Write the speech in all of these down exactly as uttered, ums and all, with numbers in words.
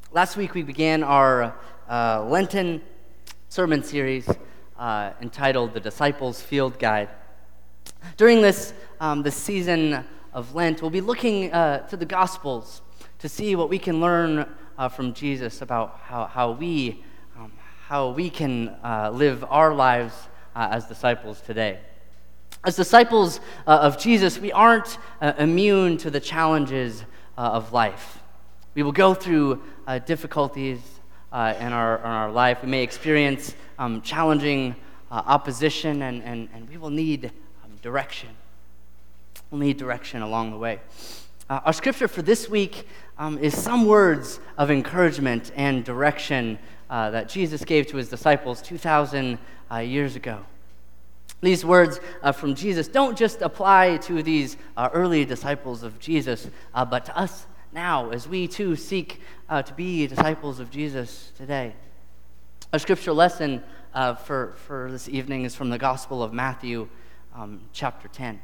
Last week we began our uh, Lenten sermon series uh, entitled The Disciples' Field Guide. During this, um, this season of Lent, we'll be looking uh, to the Gospels to see what we can learn uh, from Jesus about how, how we um, how we can uh, live our lives uh, as disciples today. As disciples uh, of Jesus, we aren't uh, immune to the challenges uh, of life. We will go through uh, difficulties uh, in, our, in our life. We may experience um, challenging uh, opposition, and, and, and we will need um, direction. We'll need direction along the way. Uh, our scripture for this week um, is some words of encouragement and direction uh, that Jesus gave to his disciples two thousand uh, years ago. These words uh, from Jesus don't just apply to these uh, early disciples of Jesus, uh, but to us now, as we too seek uh, to be disciples of Jesus today. Our scripture lesson uh, for, for this evening is from the Gospel of Matthew, um, chapter ten.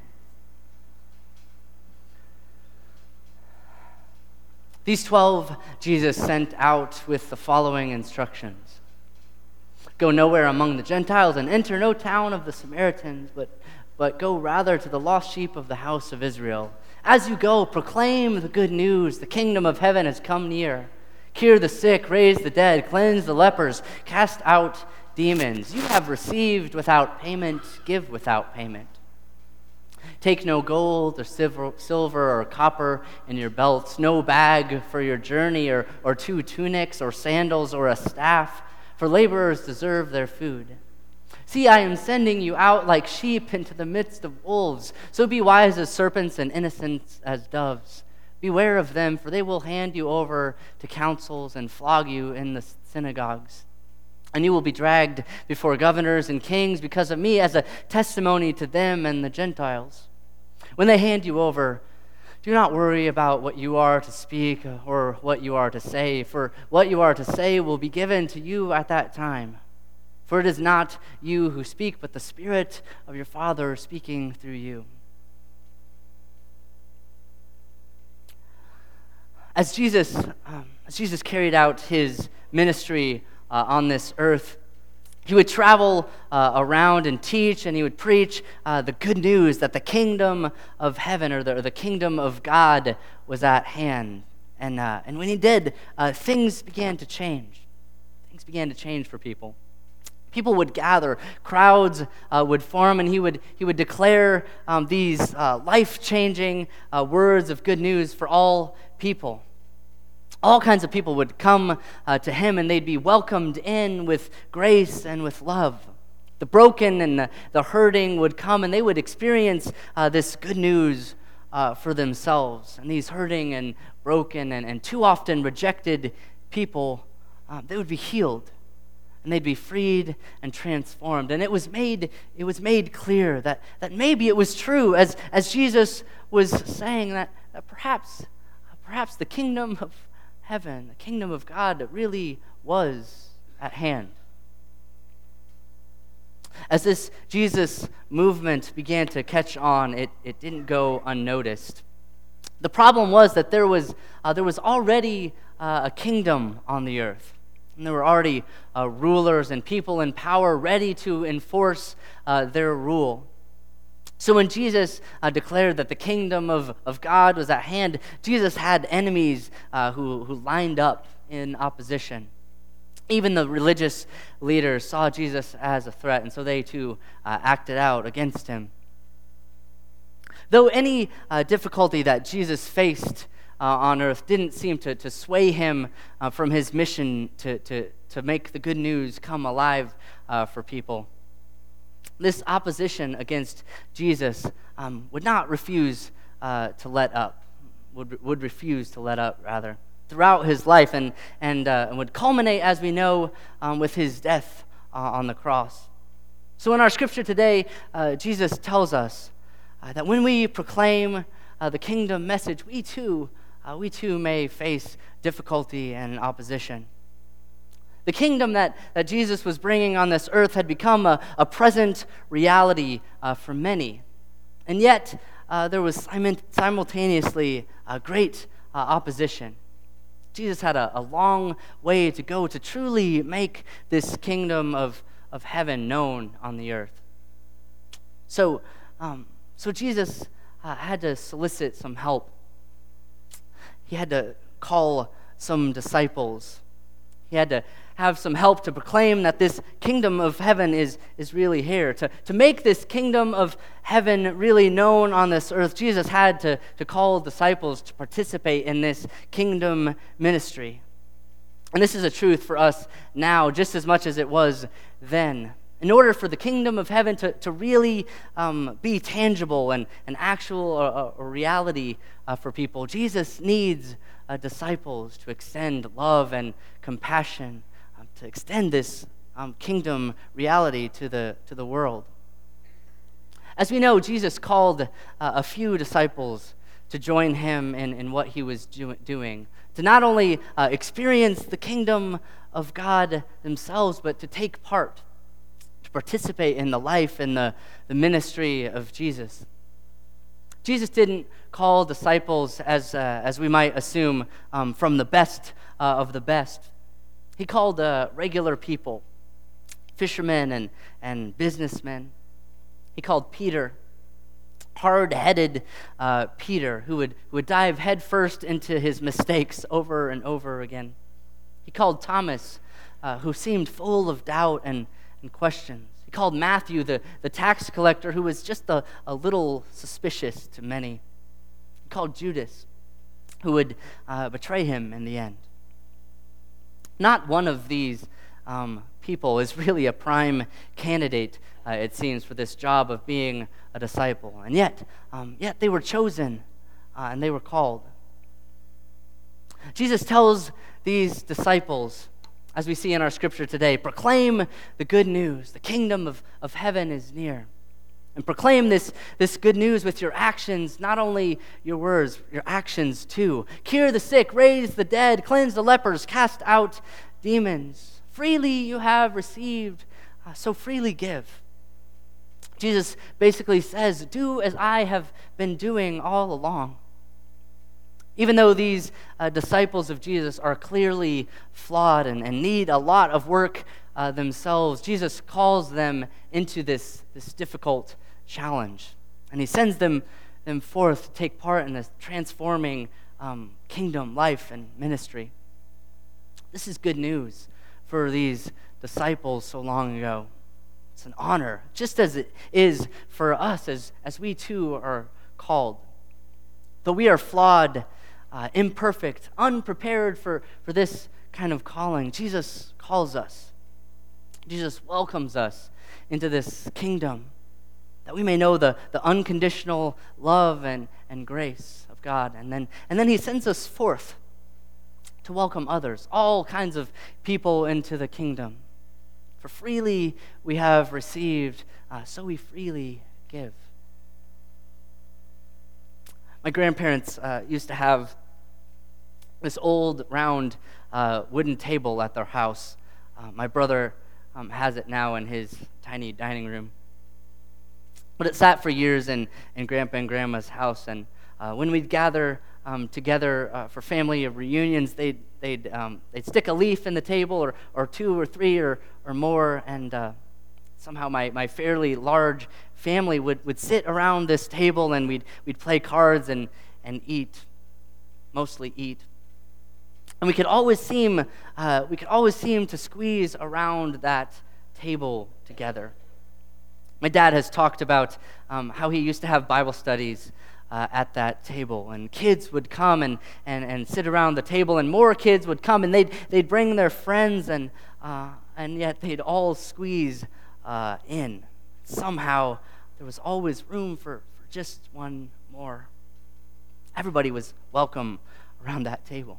These twelve Jesus sent out with the following instructions. Go nowhere among the Gentiles and enter no town of the Samaritans, but, but go rather to the lost sheep of the house of Israel. As you go, proclaim the good news. The kingdom of heaven has come near. Cure the sick, raise the dead, cleanse the lepers, cast out demons. You have received without payment, give without payment. Take no gold or silver or copper in your belts, no bag for your journey, or, or two tunics or sandals or a staff, for laborers deserve their food. See, I am sending you out like sheep into the midst of wolves. So be wise as serpents and innocent as doves. Beware of them, for they will hand you over to councils and flog you in the synagogues. And you will be dragged before governors and kings because of me as a testimony to them and the Gentiles. When they hand you over, do not worry about what you are to speak or what you are to say, for what you are to say will be given to you at that time. For it is not you who speak, but the Spirit of your Father speaking through you. As Jesus, um, as Jesus carried out his ministry uh, on this earth, he would travel uh, around and teach, and he would preach uh, the good news that the kingdom of heaven or the, or the kingdom of God was at hand. And uh, and when he did, uh, things began to change. Things began to change for people. People would gather, crowds uh, would form, and he would he would declare um, these uh, life-changing uh, words of good news for all people. All kinds of people would come uh, to him, and they'd be welcomed in with grace and with love. The broken and the, the hurting would come, and they would experience uh, this good news uh, for themselves. And these hurting and broken and, and too often rejected people, um, they would be healed. And they'd be freed and transformed. And it was made, it was made clear that, that maybe it was true, as, as Jesus was saying that, that perhaps, perhaps the kingdom of heaven, the kingdom of God really was at hand. As this Jesus movement began to catch on, it, it didn't go unnoticed. The problem was that there was, uh, there was already uh, a kingdom on the earth. And there were already uh, rulers and people in power ready to enforce uh, their rule. So when Jesus uh, declared that the kingdom of, of God was at hand, Jesus had enemies uh, who, who lined up in opposition. Even the religious leaders saw Jesus as a threat, and so they too uh, acted out against him. Though any uh, difficulty that Jesus faced Uh, on earth didn't seem to, to sway him uh, from his mission to, to, to make the good news come alive uh, for people. This opposition against Jesus um, would not refuse uh, to let up, would, would refuse to let up, rather, throughout his life, and, and, uh, and would culminate, as we know, um, with his death uh, on the cross. So in our scripture today, uh, Jesus tells us uh, that when we proclaim uh, the kingdom message, we too Uh, we too may face difficulty and opposition. The kingdom that, that Jesus was bringing on this earth had become a, a present reality uh, for many. And yet, uh, there was simultaneously uh, great uh, opposition. Jesus had a, a long way to go to truly make this kingdom of, of heaven known on the earth. So, um, so Jesus uh, had to solicit some help. He had to call some disciples. He had to have some help to proclaim that this kingdom of heaven is, is really here. To, to make this kingdom of heaven really known on this earth, Jesus had to, to call disciples to participate in this kingdom ministry. And this is a truth for us now, just as much as it was then. In order for the kingdom of heaven to, to really um, be tangible and an actual uh, a reality uh, for people, Jesus needs uh, disciples to extend love and compassion, um, to extend this um, kingdom reality to the to the world. As we know, Jesus called uh, a few disciples to join him in, in what he was do- doing, to not only uh, experience the kingdom of God themselves, but to take part, participate in the life and the, the ministry of Jesus. Jesus didn't call disciples, as uh, as we might assume, um, from the best uh, of the best. He called uh, regular people, fishermen and, and businessmen. He called Peter, hard-headed uh, Peter, who would, who would dive headfirst into his mistakes over and over again. He called Thomas, uh, who seemed full of doubt and and questions. He called Matthew, the, the tax collector, who was just a, a little suspicious to many. He called Judas, who would uh, betray him in the end. Not one of these um, people is really a prime candidate, uh, it seems, for this job of being a disciple. And yet, um, yet they were chosen uh, and they were called. Jesus tells these disciples, as we see in our scripture today, proclaim the good news. The kingdom of, of heaven is near. And proclaim this, this good news with your actions, not only your words, your actions too. Cure the sick, raise the dead, cleanse the lepers, cast out demons. Freely you have received, uh, so freely give. Jesus basically says, do as I have been doing all along. Even though these uh, disciples of Jesus are clearly flawed and, and need a lot of work uh, themselves, Jesus calls them into this, this difficult challenge. And he sends them, them forth to take part in this transforming um, kingdom life and ministry. This is good news for these disciples so long ago. It's an honor, just as it is for us as, as we too are called. Though we are flawed, Uh, imperfect, unprepared for, for this kind of calling, Jesus calls us. Jesus welcomes us into this kingdom that we may know the, the unconditional love and, and grace of God. And then, and then he sends us forth to welcome others, all kinds of people into the kingdom. For freely we have received, uh, so we freely give. My grandparents uh, used to have this old round uh, wooden table at their house. Uh, my brother um, has it now in his tiny dining room. But it sat for years in, in Grandpa and Grandma's house, and uh, when we'd gather um, together uh, for family reunions, they'd they'd um, they'd stick a leaf in the table, or or two or three or or more, and uh, somehow my, my fairly large family would, would sit around this table, and we'd we'd play cards and and eat, mostly eat. And we could always seem uh, we could always seem to squeeze around that table together. My dad has talked about um, how he used to have Bible studies uh, at that table, and kids would come and, and, and sit around the table, and more kids would come, and they'd they'd bring their friends, and uh, and yet they'd all squeeze uh, in. Somehow there was always room for, for just one more. Everybody was welcome around that table.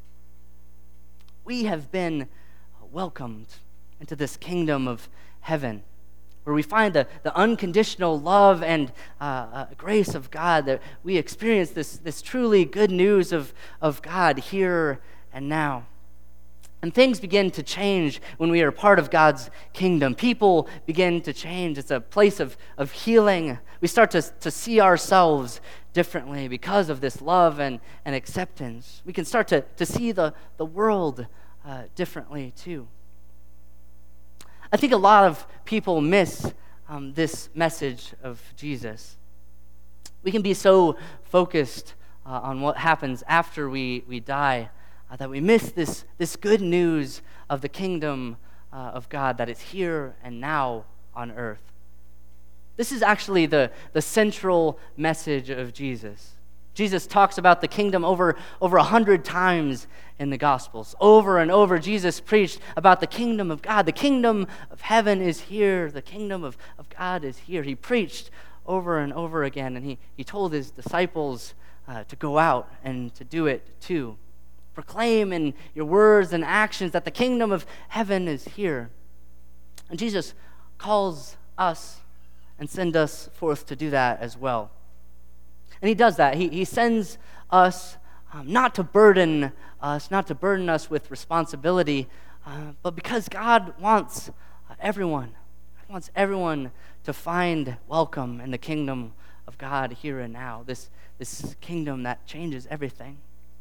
We have been welcomed into this kingdom of heaven, where we find the, the unconditional love and uh, uh, grace of God, that we experience this, this truly good news of, of God here and now. And things begin to change when we are part of God's kingdom. People begin to change. It's a place of, of healing. We start to, to see ourselves differently because of this love and, and acceptance. We can start to, to see the, the world uh, differently too. I think a lot of people miss um, this message of Jesus. We can be so focused uh, on what happens after we, we die uh, that we miss this, this good news of the kingdom uh, of God that is here and now on earth. This is actually the, the central message of Jesus. Jesus talks about the kingdom over over a hundred times in the Gospels. Over and over, Jesus preached about the kingdom of God. The kingdom of heaven is here. The kingdom of, of God is here. He preached over and over again, and he, he told his disciples uh, to go out and to do it too. Proclaim in your words and actions that the kingdom of heaven is here. And Jesus calls us and sends us forth to do that as well. And he does that. He, he sends us um, not to burden us, not to burden us with responsibility, uh, but because God wants uh, everyone, God wants everyone to find welcome in the kingdom of God here and now, this, this kingdom that changes everything.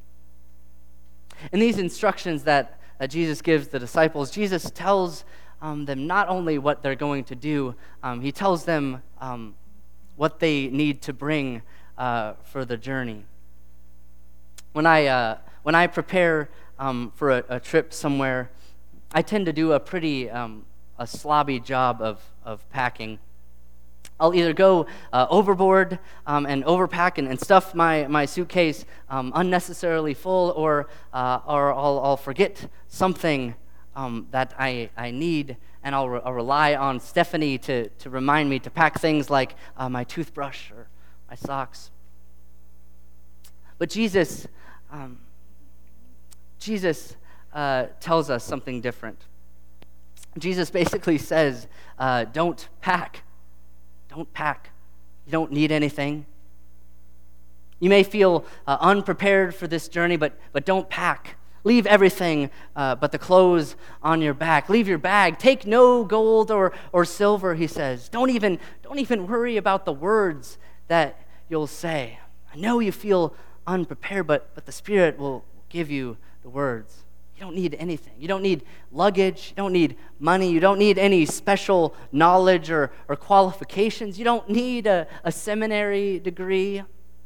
In these instructions that, that Jesus gives the disciples, Jesus tells um, them not only what they're going to do, um, he tells them um, what they need to bring Uh, for the journey. When I uh, when I prepare um, for a, a trip somewhere, I tend to do a pretty um, a slobby job of of packing. I'll either go uh, overboard um, and overpack and, and stuff my my suitcase um, unnecessarily full, or uh, or I'll, I'll forget something um, that I I need, and I'll, re- I'll rely on Stephanie to to remind me to pack things like uh, my toothbrush or my socks. But Jesus, um, Jesus uh, tells us something different. Jesus basically says, uh, don't pack. Don't pack. You don't need anything. You may feel uh, unprepared for this journey, but, but don't pack. Leave everything uh, but the clothes on your back. Leave your bag. Take no gold or, or silver, he says. Don't even, don't even worry about the words that you'll say. I know you feel unprepared, but, but the Spirit will give you the words. You don't need anything. You don't need luggage. You don't need money. You don't need any special knowledge or, or qualifications. You don't need a, a seminary degree.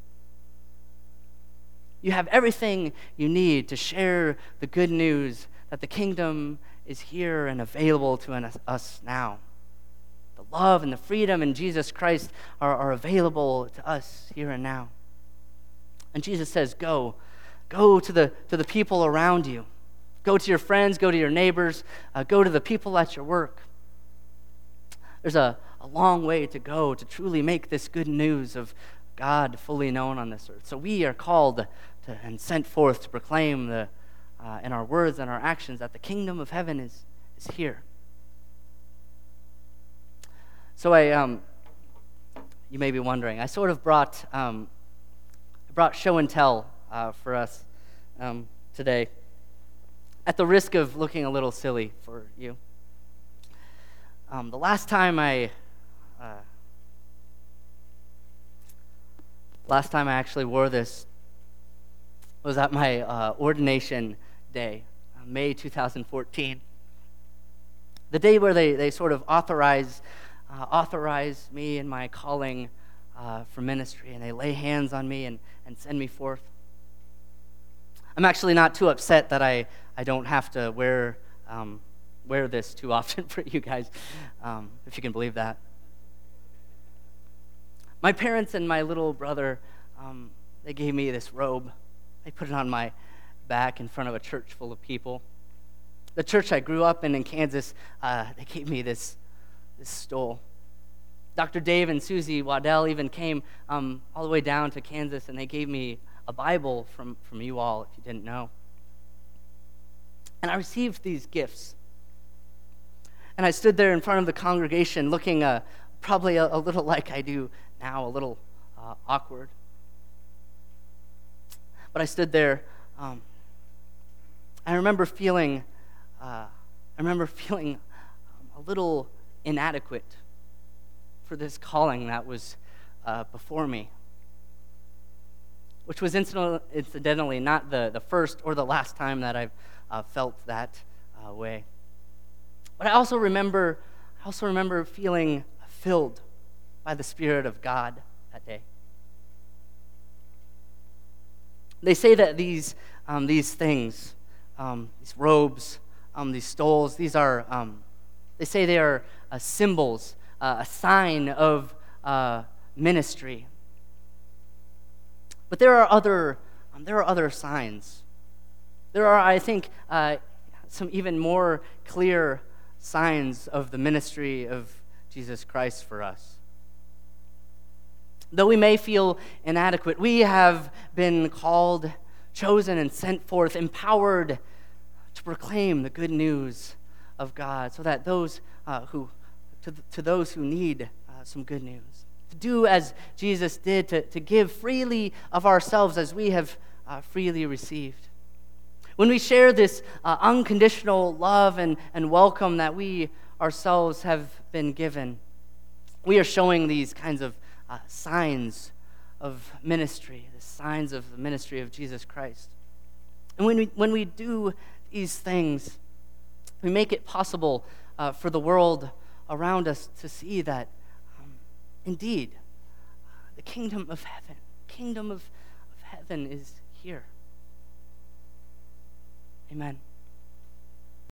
You have everything you need to share the good news that the kingdom is here and available to us now. The love and the freedom in Jesus Christ are, are available to us here and now. And Jesus says, go. Go to the, to the people around you. Go to your friends, go to your neighbors, uh, go to the people at your work. There's a, a long way to go to truly make this good news of God fully known on this earth. So we are called to, and sent forth to proclaim the, uh, in our words and our actions that the kingdom of heaven is, is here. So I, um, you may be wondering, I sort of brought, um, brought show and tell uh, for us um, today, at the risk of looking a little silly for you. Um, the last time I, uh, last time I actually wore this was at my uh, ordination day, uh, May two thousand fourteen. The day where they, they sort of authorize, uh, authorize me in my calling uh, for ministry, and they lay hands on me and, and send me forth. I'm actually not too upset that I, I don't have to wear um, wear this too often for you guys, um, if you can believe that. My parents and my little brother, um, they gave me this robe. They put it on my back in front of a church full of people. The church I grew up in in Kansas, uh, they gave me this, this stole. Doctor Dave and Susie Waddell even came um, all the way down to Kansas, and they gave me a Bible from, from you all, if you didn't know. And I received these gifts. And I stood there in front of the congregation looking uh, probably a, a little like I do now, a little uh, awkward. But I stood there. Um, I remember feeling I remember feeling um, a little inadequate for this calling that was uh, before me, which was incidentally not the, the first or the last time that I've uh, felt that uh, way. But I also remember, I also remember feeling filled by the Spirit of God that day. They say that these um, these things, um, these robes, um, these stoles, these are, um, they say they are uh, symbols, uh, a sign of uh, ministry. But there are other, um, there are other signs. There are, I think, uh, some even more clear signs of the ministry of Jesus Christ for us. Though we may feel inadequate, we have been called, chosen, and sent forth, empowered to proclaim the good news of God, so that those uh, who, to, to those who need uh, some good news, to do as Jesus did, to, to give freely of ourselves as we have uh, freely received. When we share this uh, unconditional love and, and welcome that we ourselves have been given, we are showing these kinds of uh, signs of ministry, the signs of the ministry of Jesus Christ. And when we, when we do these things, we make it possible uh, for the world around us to see that, um, indeed, the kingdom of heaven, kingdom of, of heaven is here. Amen.